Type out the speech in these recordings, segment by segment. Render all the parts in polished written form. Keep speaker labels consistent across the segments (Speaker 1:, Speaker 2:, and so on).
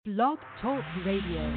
Speaker 1: Blog Talk Radio.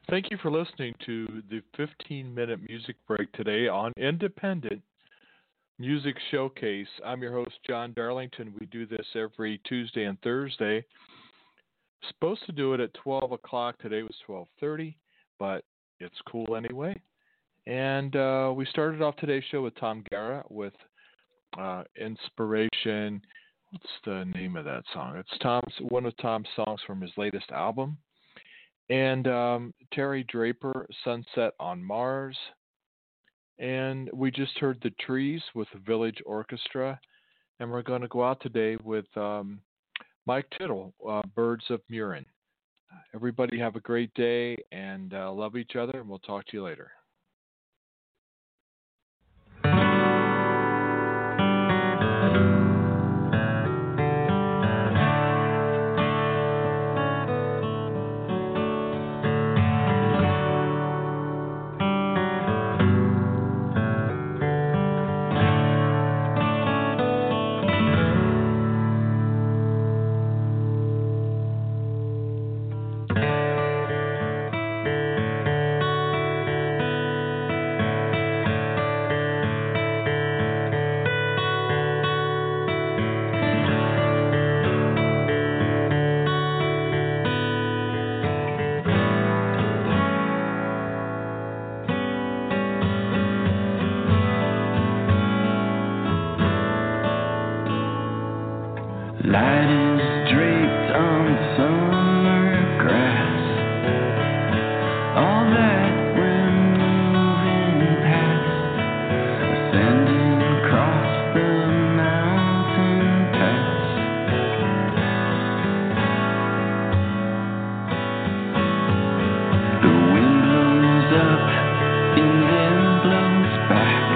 Speaker 2: Thank you for listening to the 15-minute music break today on Independent Music Showcase. I'm your host, John Darlington. We do this every Tuesday and Thursday. Supposed to do it at 12 o'clock. Today was 12:30, but it's cool anyway. And we started off today's show with Tom Guerra with Inspiration. What's the name of that song? It's one of Tom's songs from his latest album. And Terry Draper, Sunset on Mars. And we just heard The Trees with the Village Orchestra. And we're going to go out today with Mike Tittle, Birds of Murin. Everybody have a great day and love each other, and we'll talk to you later.
Speaker 3: Light is draped on summer grass. All that we're moving past, ascending across the mountain pass. The wind blows up and then blows back.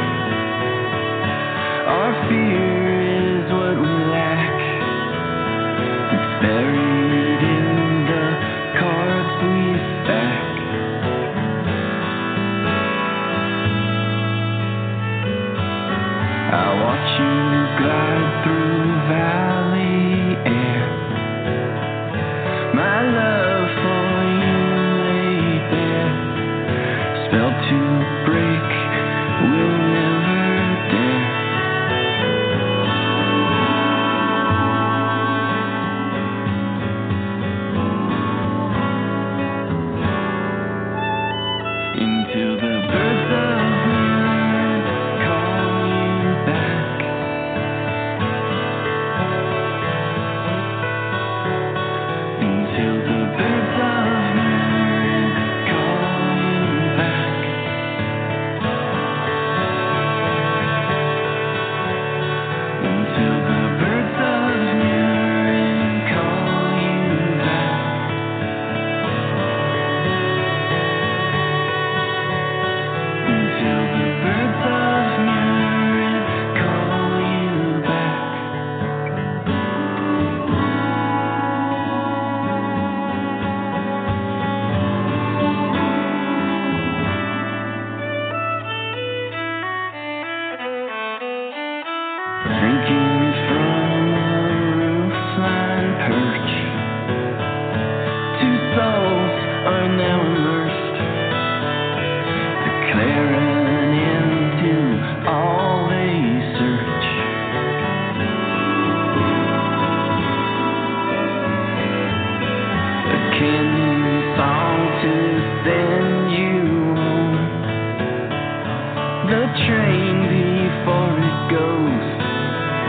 Speaker 3: Our fear is what we lack. Buried in the cards we stack. I watch you glide through valley air. My love for you lay bare. Spelled to break, we'll never dare. Until the birds of Murin call you back. Until the birds of Murin call you back. Until the birds of Murin call you back. Until the birds of Murin call you back. Drinking from a roofline perch, two souls are now immersed, declaring into all they search. A canyon song to send you home. The train before it goes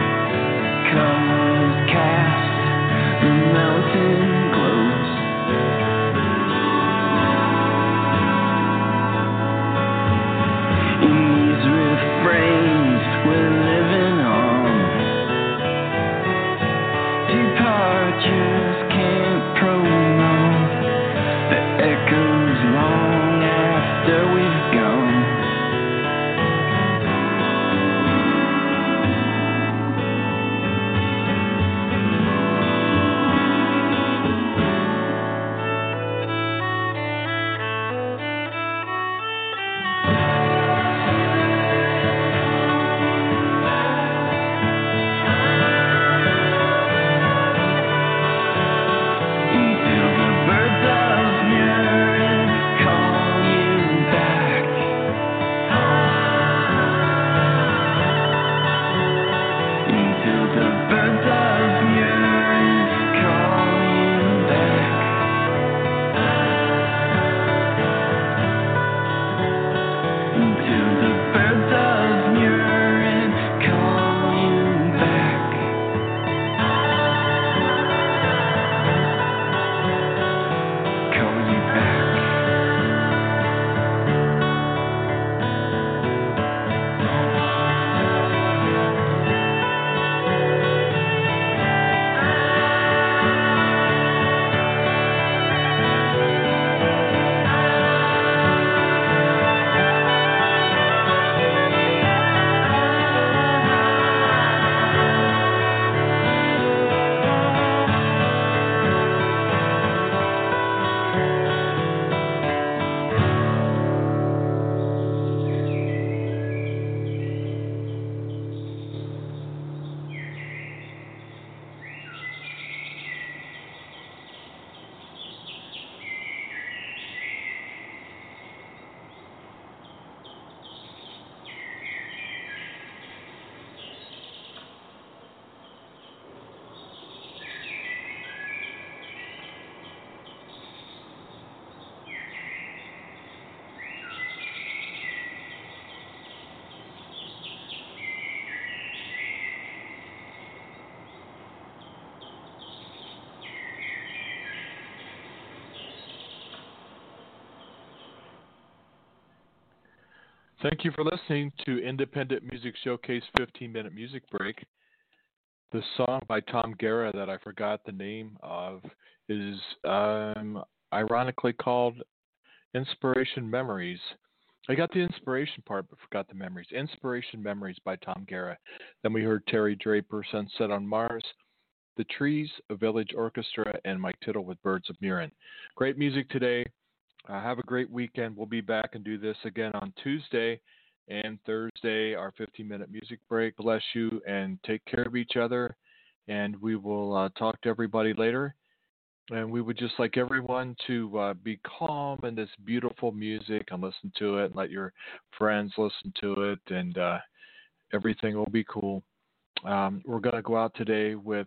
Speaker 2: Thank you for listening to Independent Music Showcase 15-minute music break. The song by Tom Guerra that I forgot the name of is ironically called Inspiration Memories. I got the inspiration part but forgot the memories. Inspiration Memories by Tom Guerra. Then we heard Terry Draper, Sunset on Mars, The Trees, A Village Orchestra, and Mike Tittle with Birds of Murin. Great music today. Have a great weekend. We'll be back and do this again on Tuesday and Thursday, our 15-minute music break. Bless you and take care of each other. And we will talk to everybody later. And we would just like everyone to be calm in this beautiful music and listen to it. And let your friends listen to it, and everything will be cool. We're going to go out today with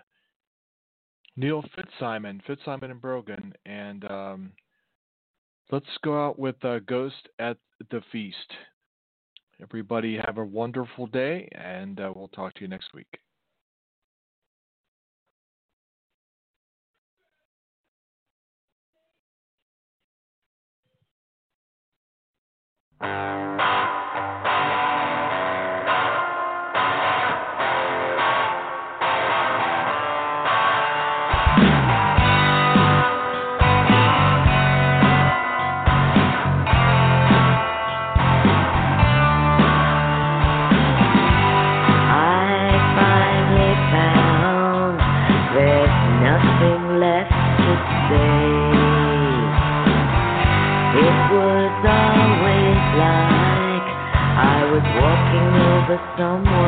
Speaker 2: Neil Fitzsimon and Brogan, and let's go out with Ghost at the Feast. Everybody have a wonderful day, and we'll talk to you next week.
Speaker 4: Walking over someone